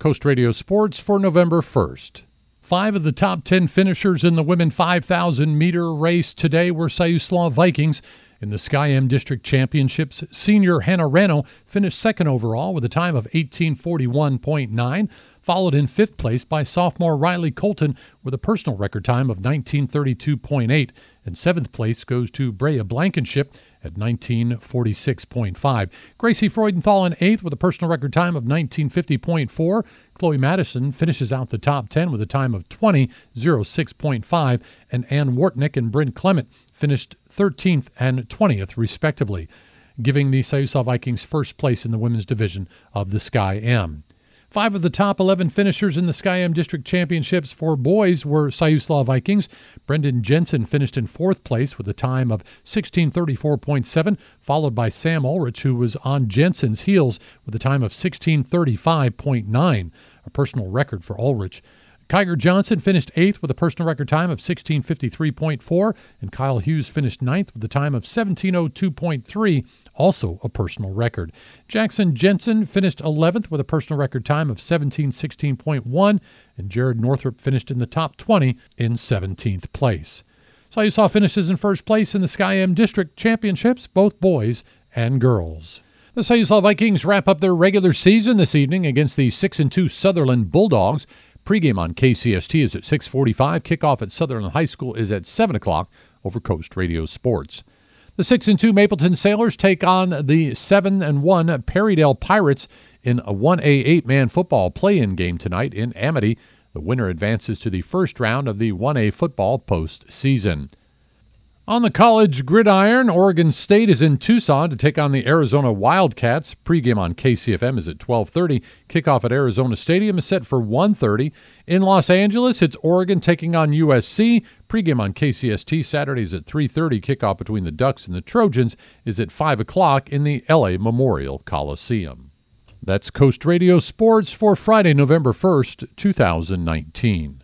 Coast Radio Sports for November 1st. 5 of the top 10 finishers in the women 5,000-meter race today were Siuslaw Vikings. In the Sky-M District Championships, senior Hannah Rano finished second overall with a time of 18:41.9, followed in fifth place by sophomore Riley Colton with a personal record time of 19:32.8, and seventh place goes to Brea Blankenship at 19:46.5. Gracie Freudenthal in eighth with a personal record time of 19:50.4. Chloe Madison finishes out the top 10 with a time of 20:06.5, and Ann Wartnick and Bryn Clement finished 13th and 20th, respectively, giving the Siuslaw Vikings first place in the women's division of the Sky-M. 5 of the top 11 finishers in the Sky-M District Championships for boys were Siuslaw Vikings. Brendan Jensen finished in fourth place with a time of 16:34.7, followed by Sam Ulrich, who was on Jensen's heels with a time of 16:35.9, a personal record for Ulrich. Kiger Johnson finished 8th with a personal record time of 16:53.4, and Kyle Hughes finished 9th with a time of 17:02.3, also a personal record. Jackson Jensen finished 11th with a personal record time of 17:16.1, and Jared Northrup finished in the top 20 in 17th place. Siuslaw finishes in first place in the Sky-M District Championships, both boys and girls. The Siuslaw Vikings wrap up their regular season this evening against the 6-2 Sutherland Bulldogs. Pregame on KCST is at 6:45. Kickoff at Sutherland High School is at 7 o'clock over Coast Radio Sports. The 6-2 Mapleton Sailors take on the 7-1 Perrydale Pirates in a 1A 8-man football play-in game tonight in Amity. The winner advances to the first round of the 1A football postseason. On the college gridiron, Oregon State is in Tucson to take on the Arizona Wildcats. Pregame on KCFM is at 12:30. Kickoff at Arizona Stadium is set for 1:30. In Los Angeles, it's Oregon taking on USC. Pregame on KCST Saturdays at 3:30. Kickoff between the Ducks and the Trojans is at 5 o'clock in the LA Memorial Coliseum. That's Coast Radio Sports for Friday, November 1st, 2019.